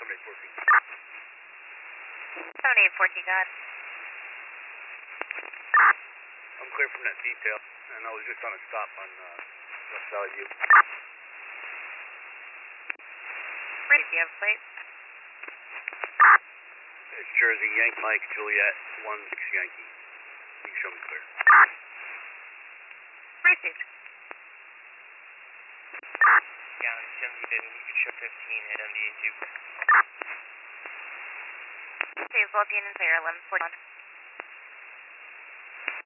7814, God. I'm clear from that detail, and I was just on a stop on West Valley View. Great, do you have a plate? It's Jersey, Yank Mike, Juliet, 16 Yankee. You can show me clear. Received. Yeah, it's MD Baby, you can show 15 at MD and 2. Okay, Vulcan and clear, 1141.